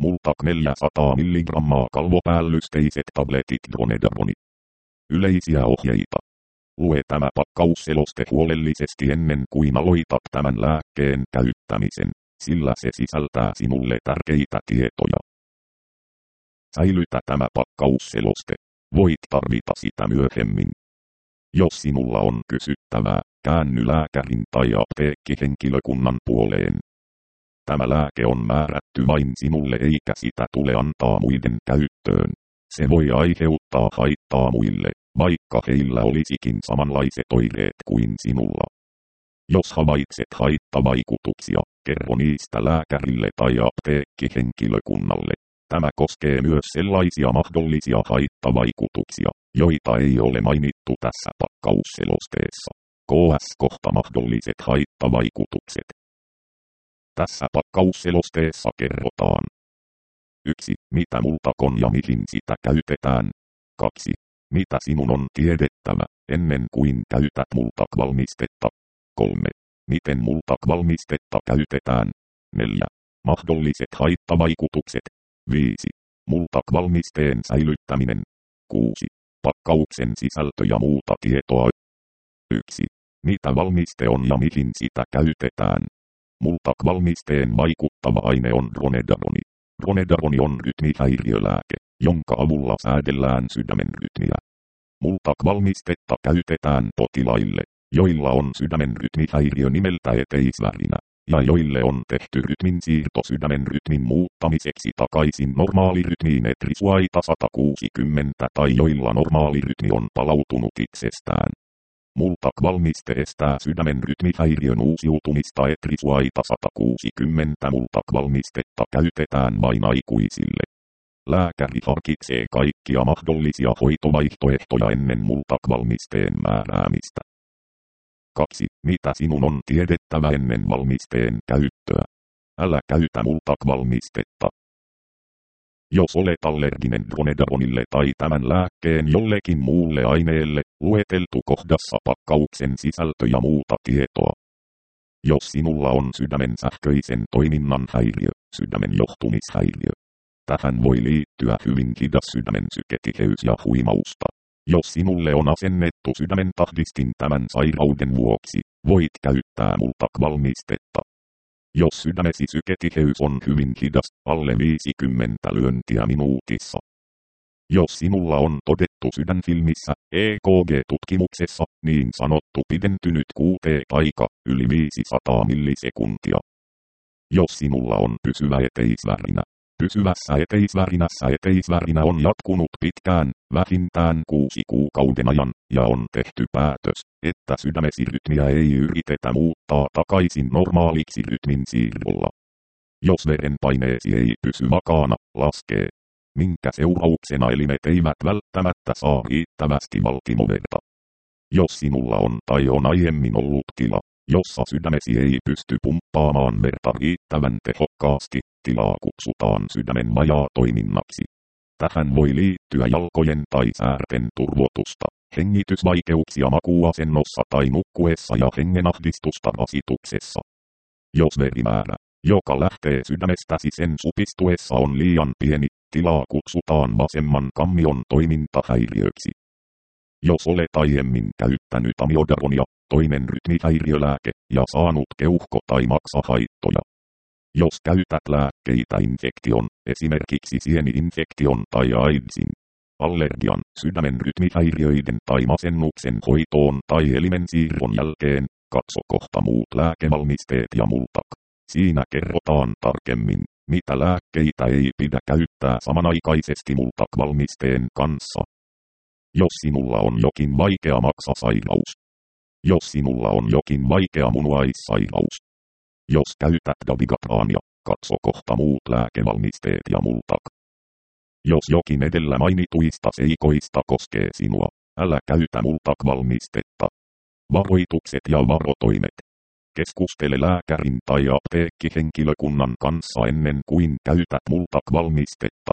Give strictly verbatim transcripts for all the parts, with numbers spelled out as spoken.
Multak neljäsataa milligrammaa kalvopäällysteiset tabletit Dronedaroni. Yleisiä ohjeita. Lue tämä pakkausseloste huolellisesti ennen kuin aloitat tämän lääkkeen käyttämisen, sillä se sisältää sinulle tärkeitä tietoja. Säilytä tämä pakkausseloste. Voit tarvita sitä myöhemmin. Jos sinulla on kysyttävää, käänny lääkärin tai apteekkihenkilökunnan puoleen. Tämä lääke on määrätty vain sinulle eikä sitä tule antaa muiden käyttöön. Se voi aiheuttaa haittaa muille, vaikka heillä olisikin samanlaiset oireet kuin sinulla. Jos havaitset haittavaikutuksia, kerro niistä lääkärille tai apteekkihenkilökunnalle. Tämä koskee myös sellaisia mahdollisia haittavaikutuksia, joita ei ole mainittu tässä pakkausselosteessa. K S kohta mahdolliset haittavaikutukset. Tässä pakkausselosteessa kerrotaan. yksi. Mitä Multak on ja mihin sitä käytetään. kaksi. Mitä sinun on tiedettävä, ennen kuin käytät Multak-valmistetta. kolme. Miten Multak-valmistetta käytetään. neljä. Mahdolliset haittavaikutukset. viisi. Multak-valmisteen säilyttäminen. kuusi. Pakkauksen sisältö ja muuta tietoa. yksi. Mitä valmiste on ja mihin sitä käytetään. Multak-valmisteen vaikuttava aine on Dronedaroni. Dronedaroni on rytmihäiriölääke, jonka avulla säädellään sydämen rytmiä. Multak-valmistetta käytetään potilaille, joilla on sydämen rytmihäiriö nimeltä eteisvärinä, ja joille on tehty rytmin siirto sydämen rytmin muuttamiseksi takaisin normaalirytmiin etrisuaita sata kuusikymmentä tai joilla normaalirytmi on palautunut itsestään. Multak-valmiste estää sydämen rytmihäiriön uusiutumista etrisuaita sata kuusikymmentä. Multak-valmistetta käytetään vain aikuisille. Lääkäri harkitsee kaikkia mahdollisia hoitovaihtoehtoja ennen Multak-valmisteen määräämistä. kaksi. Mitä sinun on tiedettävä ennen valmisteen käyttöä? Älä käytä Multak-valmistetta. Jos olet allerginen Dronedaronille tai tämän lääkkeen jollekin muulle aineelle, lueteltu kohdassa pakkauksen sisältö ja muuta tietoa. Jos sinulla on sydämen sähköisen toiminnan häiriö, sydämen johtumishäiriö. Tähän voi liittyä hyvin hidas sydämen syketiheys ja huimausta. Jos sinulle on asennettu sydämen tahdistin tämän sairauden vuoksi, voit käyttää Multak-valmistetta. Jos sydämesi syketiheys on hyvin hidas, alle viisikymmentä lyöntiä minuutissa. Jos sinulla on todettu sydänfilmissä, E K G-tutkimuksessa, niin sanottu pidentynyt Q T-aika, yli viisisataa millisekuntia. Jos sinulla on pysyvä eteisvärinä. Pysyvässä eteisvärinässä eteisvärinä on jatkunut pitkään, vähintään kuusi kuukauden ajan, ja on tehty päätös, että sydämesi rytmiä ei yritetä muuttaa takaisin normaaliksi rytmin siirrolla. Jos verenpaineesi ei pysy vakaana, laskee, minkä seurauksena elimet eivät välttämättä saa riittävästi valtimoverta. Jos sinulla on tai on aiemmin ollut tila, jossa sydämesi ei pysty pumppaamaan verta riittävän tehokkaasti, tilaa kutsutaan sydämen vajaatoiminnaksi. Tähän voi liittyä jalkojen tai säärten turvotusta, hengitysvaikeuksia makuuasennossa tai nukkuessa ja hengenahdistusta rasituksessa. Jos verimäärä, joka lähtee sydämestäsi sen supistuessa on liian pieni, tilaa kutsutaan vasemman kammion toimintahäiriöksi. Jos olet aiemmin käyttänyt amiodaronia, toinen rytmihäiriölääke, ja saanut keuhko- tai maksahaittoja. Jos käytät lääkkeitä infektion, esimerkiksi sieni-infektion tai AIDSin, allergian, sydämen rytmihäiriöiden tai masennuksen hoitoon tai elimensiirron jälkeen, katso kohta muut lääkevalmisteet ja Multak. Siinä kerrotaan tarkemmin, mitä lääkkeitä ei pidä käyttää samanaikaisesti Multak-valmisteen kanssa. Jos sinulla on jokin vaikea maksasairaus. Jos sinulla on jokin vaikea munuaissairaus. Jos käytät Dabigatrania, katso kohta muut lääkevalmisteet ja Multak. Jos jokin edellä mainituista seikoista koskee sinua, älä käytä Multak-valmistetta. Varoitukset ja varotoimet. Keskustele lääkärin tai apteekkihenkilökunnan kanssa ennen kuin käytät Multak-valmistetta.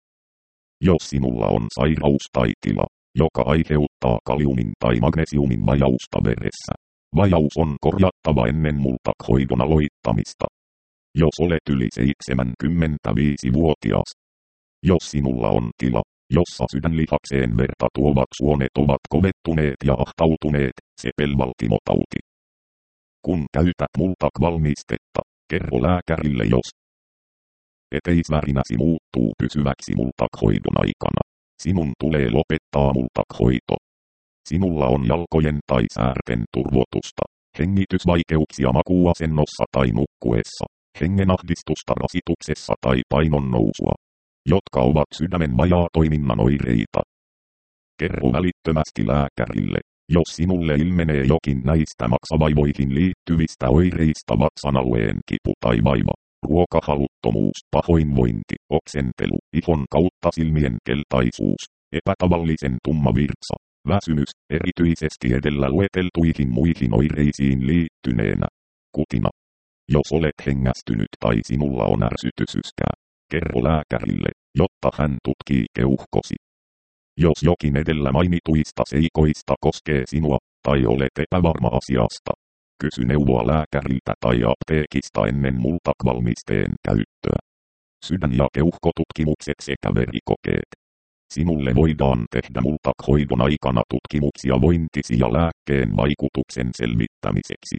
Jos sinulla on sairaus tai tila, joka aiheuttaa kaliumin tai magnesiumin vajausta veressä, vajaus on korjattava ennen Multak-hoidon aloittamista. jos olet yli seitsemänkymmentäviisivuotias. Jos sinulla on tila, jossa sydänlihakseen verta tuovat suonet ovat kovettuneet ja ahtautuneet, sepelvaltimotauti. Kun käytät multak-valmistetta, kerro lääkärille jos eteisvärinäsi muuttuu pysyväksi multak-hoidon aikana. Sinun tulee lopettaa multak-hoito. Sinulla on jalkojen tai säärten turvotusta, hengitysvaikeuksia makuuasennossa tai nukkuessa, hengenahdistusta rasituksessa tai painon nousua, jotka ovat sydämen vajaatoiminnan oireita. Kerro välittömästi lääkärille, jos sinulle ilmenee jokin näistä maksavaivoihin liittyvistä oireista, vatsan alueen kipu tai vaiva, ruokahaluttomuus, pahoinvointi, oksentelu, ihon kautta silmien keltaisuus, epätavallisen tumma virtsa, väsymys, erityisesti edellä lueteltuihin muihin oireisiin liittyneenä, kutina. Jos olet hengästynyt tai sinulla on ärsytysyskää, kerro lääkärille, jotta hän tutkii keuhkosi. Jos jokin edellä mainituista seikoista koskee sinua, tai olet epävarma asiasta, kysy neuvoa lääkäriltä tai apteekista ennen multak-valmisteen käyttöä. Sydän- ja keuhkotutkimukset sekä verikokeet. Sinulle voidaan tehdä multak-hoidon aikana tutkimuksia vointisi ja lääkkeen vaikutuksen selvittämiseksi.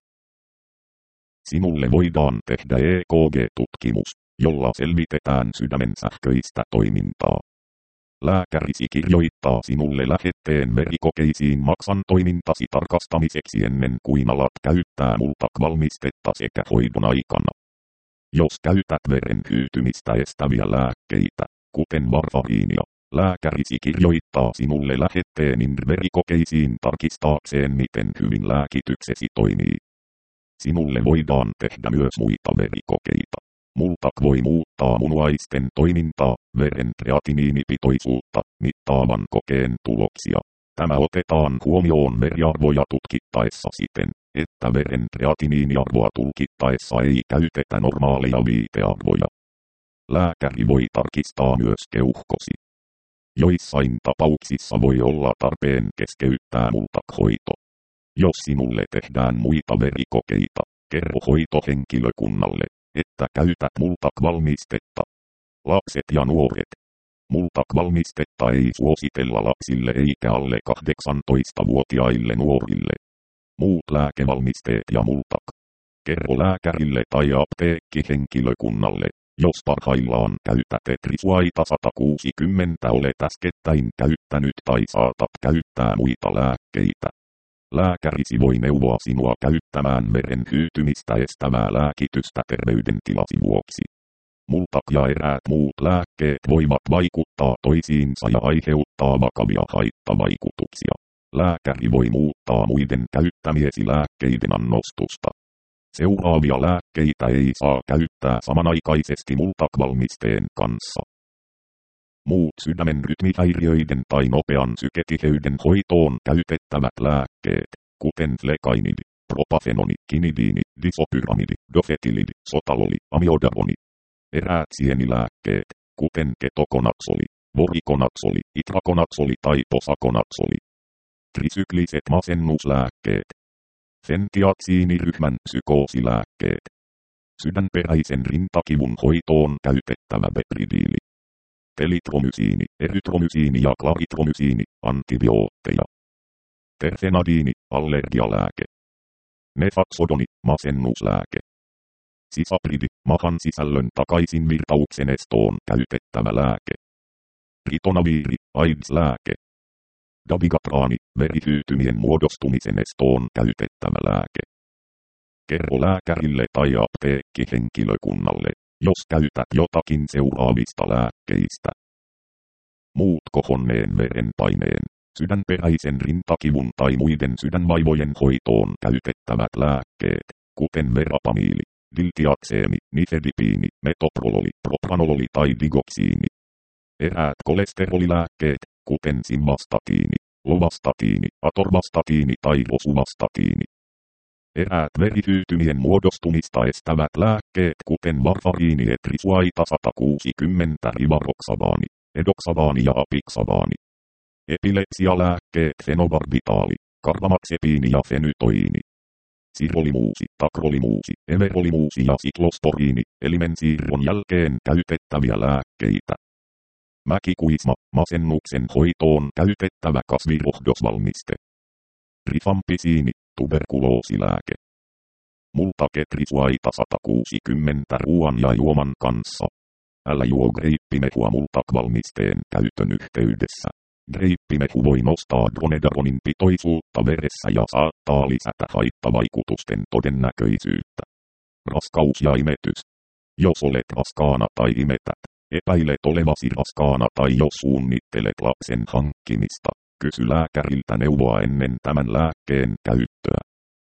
Sinulle voidaan tehdä E K G-tutkimus, jolla selvitetään sydämen sähköistä toimintaa. Lääkärisi kirjoittaa sinulle lähetteen verikokeisiin maksan toimintasi tarkastamiseksi ennen kuin alat käyttää multak-valmistetta sekä hoidon aikana. Jos käytät veren hyytymistä estäviä lääkkeitä, kuten varfariinia, lääkärisi kirjoittaa sinulle lähetteen verikokeisiin tarkistaakseen miten hyvin lääkityksesi toimii. Sinulle voidaan tehdä myös muita verikokeita. Multak voi muuttaa munuaisten toimintaa, veren kreatiniinipitoisuutta, mittaavan kokeen tuloksia. Tämä otetaan huomioon veriarvoja tutkittaessa siten, että veren kreatiniiniarvoa tulkittaessa ei käytetä normaaleja viitearvoja. Lääkäri voi tarkistaa myös keuhkosi. Joissain tapauksissa voi olla tarpeen keskeyttää multak-hoito. Jos sinulle tehdään muita verikokeita, kerro hoitohenkilökunnalle, että käytät multak-valmistetta. Lapset ja nuoret. Multak-valmistetta ei suositella lapsille eikä alle kahdeksantoistavuotiaille nuorille. Muut lääkevalmisteet ja multak. Kerro lääkärille tai apteekkihenkilökunnalle, jos parhaillaan käytät etrisuaita sata kuusikymmentä olet äskettäin käyttänyt tai saatat käyttää muita lääkkeitä. Lääkärisi voi neuvoa sinua käyttämään veren hyytymistä estävää lääkitystä terveydentilasi vuoksi. Multak ja eräät muut lääkkeet voivat vaikuttaa toisiinsa ja aiheuttaa vakavia haittavaikutuksia. Lääkäri voi muuttaa muiden käyttämiesi lääkkeiden annostusta. Seuraavia lääkkeitä ei saa käyttää samanaikaisesti multak-valmisteen kanssa. Muut sydämen rytmihäiriöiden tai nopean syketiheyden hoitoon käytettävät lääkkeet, kuten flekainidi, propafenoni, kinidiini, disopyramidi, dofetilidi, sotaloli, amiodaroni. Eräät sienilääkkeet, kuten ketokonaksoli, vorikonaksoli, itrakonaksoli tai posakonaksoli. Trisykliset masennuslääkkeet. Fentiaksiiniryhmän psykoosilääkkeet. Sydänperäisen rintakivun hoitoon käytettävä bepridiili. Telitromysiini, erytromysiini ja klaritromysiini, antibiootteja. Terfenadiini, allergialääke. Nefaksodoni, masennuslääke. Sisapridi, mahan sisällön takaisin virtauksen estoon käytettävä lääke. Ritonaviiri, AIDS-lääke. Dabigatraani, verihyytymien muodostumisen estoon käytettävä lääke. Kerro lääkärille tai apteekkihenkilökunnalle, jos käytät jotakin seuraavista lääkkeistä. Muut kohonneen verenpaineen, sydänperäisen rintakivun tai muiden sydänvaivojen hoitoon käytettävät lääkkeet, kuten verapamiili, diltiakseemi, nifedipiini, metoprololi, propranololi tai digoksiini. Eräät kolesterolilääkkeet, kuten simvastatiini, lovastatiini, atorvastatiini tai rosuvastatiini. Eräät verihyytymien muodostumista estävät lääkkeet kuten varfariini, etrisuaita sata kuusikymmentä, rivaroksavaani, edoksavaani ja apiksavaani. Epilepsialääkkeet fenobarbitaali, karvamaksepiini ja fenytoiini. sirolimuusi, takrolimuusi, everolimuusi ja siklosporiini, elimensiirron jälkeen käytettäviä lääkkeitä. Mäkikuisma, masennuksen hoitoon käytettävä kasvirohdosvalmiste. Rifampisiini, tuberkuloosilääke. Multaketrisuaita sata kuusikymmentä ruoan ja juoman kanssa. Älä juo greippimehua multakvalmisteen käytön yhteydessä. Greippimehu voi nostaa dronedaronin pitoisuutta veressä ja saattaa lisätä haittavaikutusten todennäköisyyttä. Raskaus ja imetys. Jos olet raskaana tai imetät, epäilet olevasi raskaana tai jos suunnittelet lapsen hankkimista, kysy lääkäriltä neuvoa ennen tämän lääkkeen käyttöä.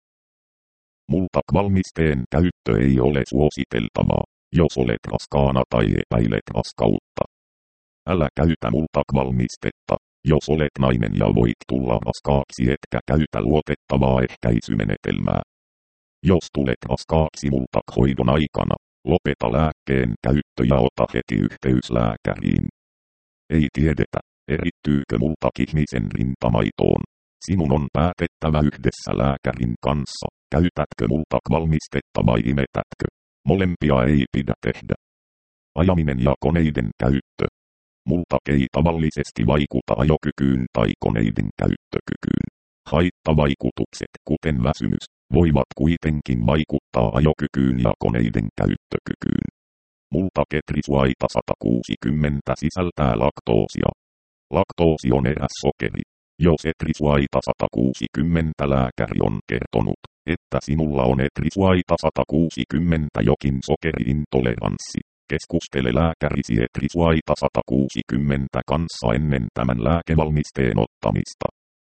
Multakvalmisteen käyttö ei ole suositeltavaa, jos olet raskaana tai epäilet raskautta. Älä käytä multakvalmistetta, jos olet nainen ja voit tulla raskaaksi etkä käytä luotettavaa ehkäisymenetelmää. Jos tulet raskaaksi multakhoidon aikana, lopeta lääkkeen käyttö ja ota heti yhteys lääkäriin. Ei tiedetä, erittyykö multak ihmisen rintamaitoon. Sinun on päätettävä yhdessä lääkärin kanssa, käytätkö multakvalmistetta vai imetätkö. Molempia ei pidä tehdä. Ajaminen ja koneiden käyttö. Multak ei tavallisesti vaikuta ajokykyyn tai koneiden käyttökykyyn. Haittavaikutukset, kuten väsymys, voivat kuitenkin vaikuttaa ajokykyyn ja koneiden käyttökykyyn. Multaketrisuaita sata kuusikymmentä sisältää laktoosia. Laktoosi on eräs sokeri. Jos etrisuaita sata kuusikymmentä lääkäri on kertonut, että sinulla on etrisuaita sata kuusikymmentä jokin sokeriintoleranssi, keskustele lääkärisi etrisuaita sata kuusikymmentä kanssa ennen tämän lääkevalmisteen ottamista.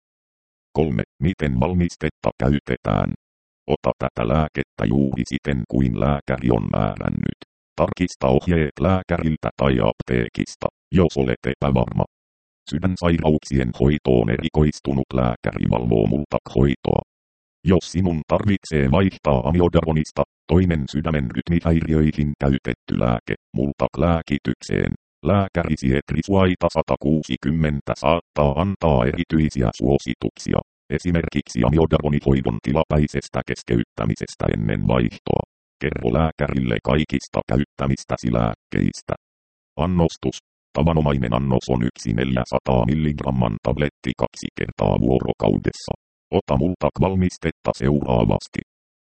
kolme. Miten valmistetta käytetään? Ota tätä lääkettä juuri siten kuin lääkäri on määrännyt. Tarkista ohjeet lääkäriltä tai apteekista, jos olet epävarma. Sydänsairauksien hoitoon erikoistunut lääkäri valvoo multakhoitoa. Jos sinun tarvitsee vaihtaa amiodaronista toinen sydämen rytmihäiriöihin käytetty lääke multaklääkitykseen, lääkärisi etrisuaita sata kuusikymmentä saattaa antaa erityisiä suosituksia, esimerkiksi amiodaronihoidon tilapäisestä keskeyttämisestä ennen vaihtoa. Kerro lääkärille kaikista käyttämistäsi lääkkeistä. Annostus. Tavanomainen annos on yksi neljäsataa milligramman tabletti kaksi kertaa vuorokaudessa. Ota multakvalmistetta seuraavasti.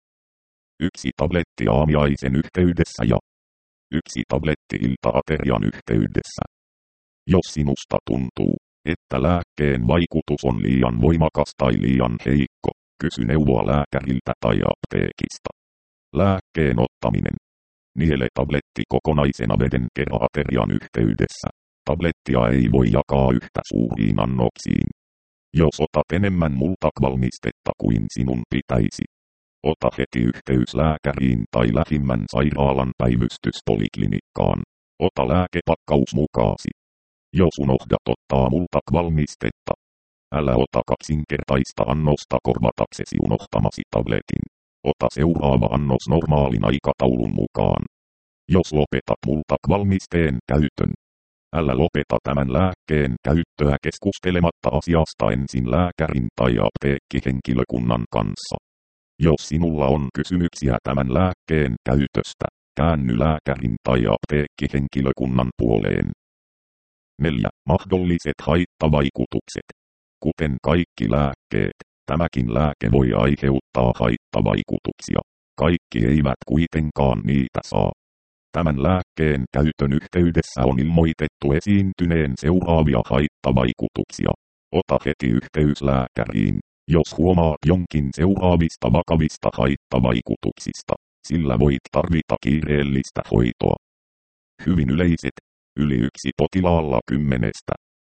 Yksi tabletti aamiaisen yhteydessä ja yksi tabletti ilta-aterian yhteydessä. Jos sinusta tuntuu, että lääkkeen vaikutus on liian voimakas tai liian heikko, kysy neuvoa lääkäriltä tai apteekista. Lääkkeen ottaminen. Niele tabletti kokonaisena veden kerran aterian yhteydessä. Tablettia ei voi jakaa yhtä suuriin annoksiin. Jos otat enemmän multakvalmistetta kuin sinun pitäisi, ota heti yhteys lääkäriin tai lähimmän sairaalan päivystyspoliklinikkaan. Ota lääkepakkaus mukaasi. Jos unohdat ottaa multakvalmistetta, älä ota kaksinkertaista annosta korvataksesi unohtamasi tabletin. Ota seuraava annos normaalin aikataulun mukaan. Jos lopetat multakvalmisteen käytön, älä lopeta tämän lääkkeen käyttöä keskustelematta asiasta ensin lääkärin tai apteekkihenkilökunnan kanssa. Jos sinulla on kysymyksiä tämän lääkkeen käytöstä, käänny lääkärin tai apteekkihenkilökunnan puoleen. neljä. Mahdolliset haittavaikutukset. Kuten kaikki lääkkeet, tämäkin lääke voi aiheuttaa haittavaikutuksia. Kaikki eivät kuitenkaan niitä saa. Tämän lääkkeen käytön yhteydessä on ilmoitettu esiintyneen seuraavia haittavaikutuksia. Ota heti yhteys lääkäriin, jos huomaat jonkin seuraavista vakavista haittavaikutuksista, sillä voit tarvita kiireellistä hoitoa. Hyvin yleiset, yli yksi potilaalla kymmenestä.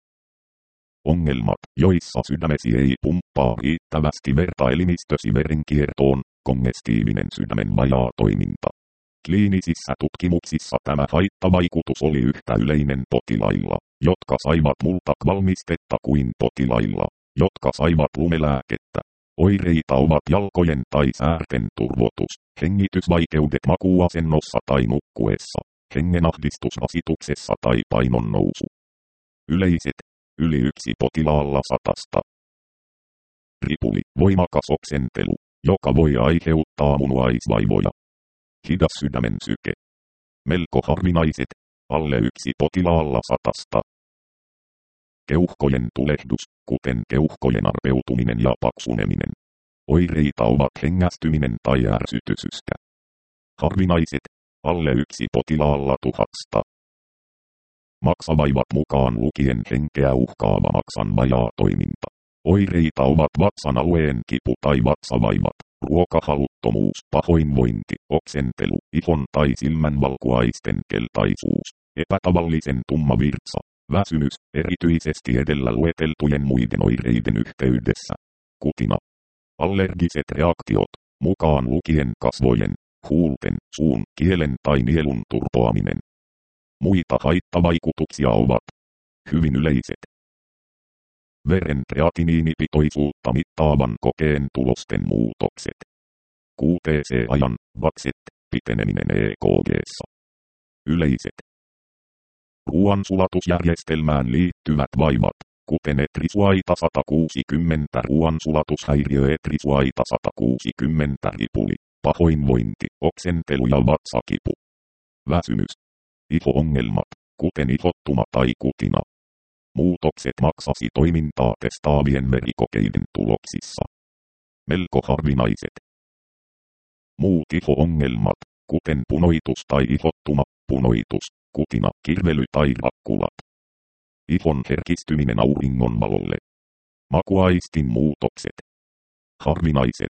Ongelmat, joissa sydämesi ei pumppaa riittävästi verta elimistösi verenkiertoon, kongestiivinen sydämen vajaa toiminta. Kliinisissä tutkimuksissa tämä haittavaikutus oli yhtä yleinen potilailla, jotka saivat multakvalmistetta kuin potilailla, jotka saivat lumelääkettä. Oireita ovat jalkojen tai säärten turvotus, hengitysvaikeudet makuuasennossa tai nukkuessa, hengenahdistus rasituksessa tai painonnousu. Yleiset, yli yksi potilaalla satasta. Ripuli, voimakas oksentelu. joka voi aiheuttaa munuaisvaivoja. Hidas sydämen syke. Melko harvinaiset, alle yksi potilaalla satasta. Keuhkojen tulehdus, kuten keuhkojen arpeutuminen ja paksuneminen. Oireita ovat hengästyminen tai ärsytysyskä. Harvinaiset, alle yksi potilaalla tuhasta. Maksavaivat mukaan lukien henkeä uhkaava maksan vajaa toiminta. Oireita ovat vatsan alueen kipu tai vatsavaivat, ruokahaluttomuus, pahoinvointi, oksentelu, ihon tai silmän valkuaisten keltaisuus, epätavallisen tumma virtsa, väsymys, erityisesti edellä lueteltujen muiden oireiden yhteydessä. Kutina. Allergiset reaktiot, mukaan lukien kasvojen, huulten, suun, kielen tai nielun turpoaminen. Muita haittavaikutuksia ovat hyvin yleiset. Veren kreatiniinipitoisuutta mittaavan kokeen tulosten muutokset. Q T C-ajan, vatset, piteneminen E K G:ssa. Yleiset. Ruoansulatusjärjestelmään liittyvät vaivat, kuten etrisuaita sata kuusikymmentä ruoansulatushäiriö etrisuaita sata kuusikymmentä ripuli, pahoinvointi, oksentelu ja vatsakipu. Väsymys. Iho-ongelmat, kuten ihottuma tai kutina. Muutokset maksasitoimintaa testaavien verikokeiden tuloksissa. Melko harvinaiset. Muut iho-ongelmat, kuten punoitus tai ihottuma, punoitus, kutina, kirvely tai rakkulat. Ihon herkistyminen auringonvalolle. Makuaistin muutokset. Harvinaiset.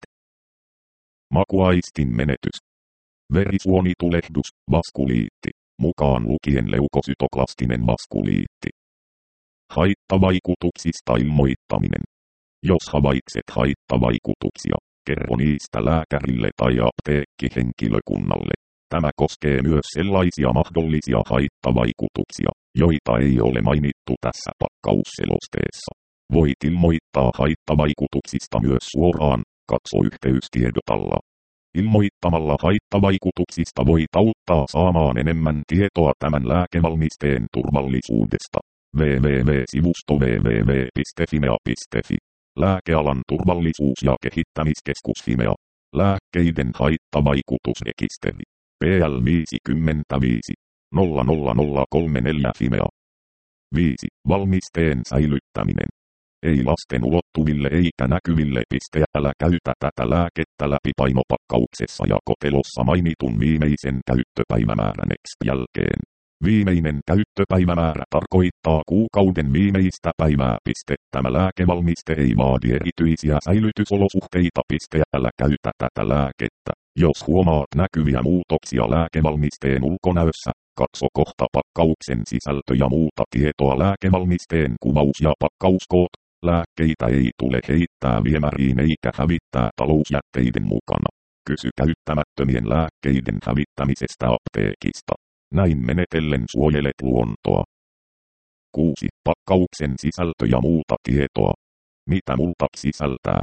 Makuaistin menetys. Verisuonitulehdus, vaskuliitti, mukaan lukien leukosytoklastinen vaskuliitti. Haittavaikutuksista ilmoittaminen. Jos havaitset haittavaikutuksia, kerro niistä lääkärille tai apteekkihenkilökunnalle. Tämä koskee myös sellaisia mahdollisia haittavaikutuksia, joita ei ole mainittu tässä pakkausselosteessa. Voit ilmoittaa haittavaikutuksista myös suoraan, katso yhteystiedot alla. Ilmoittamalla haittavaikutuksista voit auttaa saamaan enemmän tietoa tämän lääkevalmisteen turvallisuudesta. www.sivusto www piste fimea piste fi. Lääkealan turvallisuus- ja kehittämiskeskus Fimea. Lääkkeiden haittavaikutusrekisteri. P L viisikymmentäviisi nolla nolla nolla kolme neljä Fimea. viisi. Valmisteen säilyttäminen. Ei lasten ulottuville eikä näkyville. Älä käytä tätä lääkettä läpi painopakkauksessa ja kotelossa mainitun viimeisen käyttöpäivämäärän jälkeen. Viimeinen käyttöpäivämäärä tarkoittaa kuukauden viimeistä päivää. Tämä lääkevalmiste ei vaadi erityisiä säilytysolosuhteita. Älä käytä tätä lääkettä. Jos huomaat näkyviä muutoksia lääkevalmisteen ulkonäössä, katso kohta pakkauksen sisältö ja muuta tietoa. Lääkevalmisteen kuvaus ja pakkauskoot. Lääkkeitä ei tule heittää viemäriin eikä hävittää talousjätteiden mukana. Kysy käyttämättömien lääkkeiden hävittämisestä apteekista. Näin menetellen suojelet luontoa. kuusi. Pakkauksen sisältö ja muuta tietoa. Mitä multa sisältää?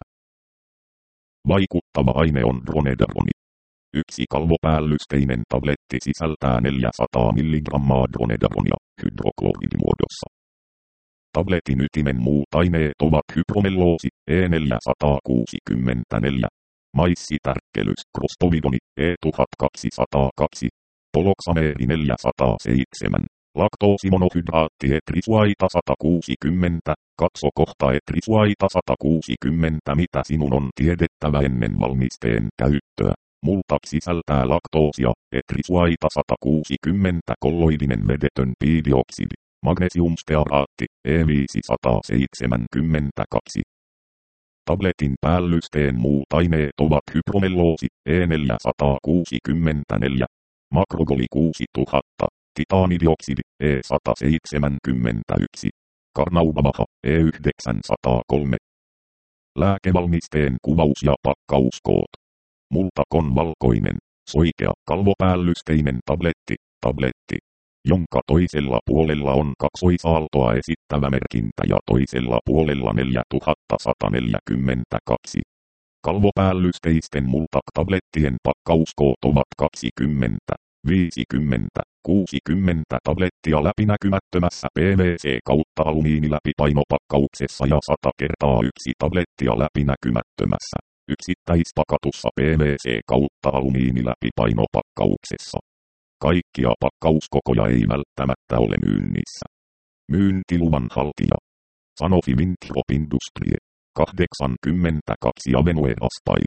Vaikuttava aine on dronedaroni. Yksi kalvopäällysteinen tabletti sisältää neljäsataa milligrammaa dronedavonia hydrokloridimuodossa. Tabletin ytimen muut aineet ovat hypromelloosi E neljäsataakuusikymmentäneljä, maissitärkkelys krostovidoni E tuhatkaksisataakaksi, poloksameeri neljäsataaseitsemän, laktoosimonohydraatti etrisuaita sata kuusikymmentä, katso kohta etrisuaita sata kuusikymmentä mitä sinun on tiedettävä ennen valmisteen käyttöä. Multa sisältää laktoosia, etrisuaita sata kuusikymmentä kolloidinen vedetön piidioksidi, magnesiumstearaatti E viisisataaseitsemänkymmentäkaksi. Tabletin päällysteen muut aineet ovat hypromelloosi E neljäsataakuusikymmentäneljä, makrogoli kuusituhatta, titaanidioksidi E sata seitsemänkymmentäyksi, karnaubabaha E yhdeksänsataakolme. Lääkevalmisteen kuvaus ja pakkauskoot. Multakon valkoinen, soikea, kalvopäällysteinen tabletti, tabletti, jonka toisella puolella on kaksoisaaltoa esittävä merkintä ja toisella puolella neljätuhattasataneljäkymmentäkaksi. Kalvopäällysteisten multak-tablettien pakkauskoot ovat kaksikymmentä, viisikymmentä, kuusikymmentä tablettia läpinäkymättömässä P V C kautta alumiiniläpipainopakkauksessa ja sata kertaa yksi tablettia läpinäkymättömässä. yksittäispakatussa P V C kautta alumiiniläpipainopakkauksessa. Kaikkia pakkauskokoja ei välttämättä ole myynnissä. Myyntiluvan haltija. Sanofi Winthrop Industrie. kahdeksankymmentäkaksi Avenue Raspail.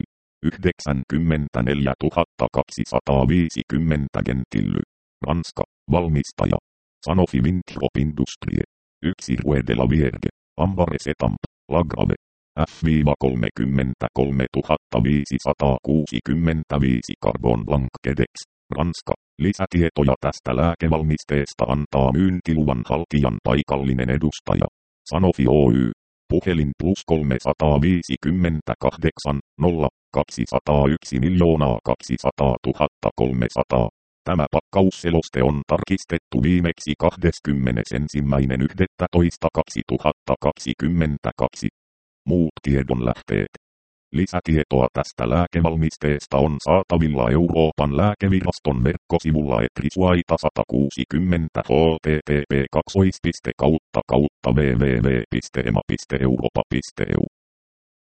yhdeksänkymmentäneljätuhattakaksisataaviisikymmentä Gentilly. Ranska. Valmistaja. Sanofi Winthrop Industrie. yksi Rue de la Vierge. Ambares Etamp. Lagrave. F kolmekymmentäkolme viisisataakuusikymmentäviisi Carbon Blanc Kedex. Ranska. Lisätietoja tästä lääkevalmisteesta antaa myyntiluvan haltijan paikallinen edustaja. Sanofi Oy. Puhelin plus kolmesataaviisikymmentäkahdeksan nolla kaksisataayksi kaksisataa kolmesataa. Tämä pakkausseloste on tarkistettu viimeksi kahdeskymmenesensimmäinen yhdestoista kaksituhattakaksikymmentäkaksi. Muut tiedonlähteet. Lisätietoa tästä lääkevalmisteesta on saatavilla Euroopan lääkeviraston verkkosivulla etrisuaita sata kuusikymmentä h t t p kaksi kautta kautta w w w piste ema piste europa piste e u.